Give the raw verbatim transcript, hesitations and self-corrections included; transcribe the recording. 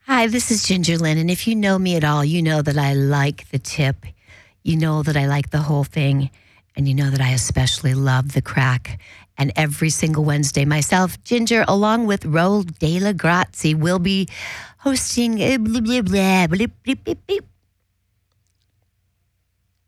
Hi, this is Ginger Lynn, and if you know me at all, you know that I like the tip. You know that I like the whole thing, and you know that I especially love the crack. And every single Wednesday, myself, Ginger, along with Raul de la Grazie, will be hosting. uh, blah, blah, blah, blah, blah, blah, blah,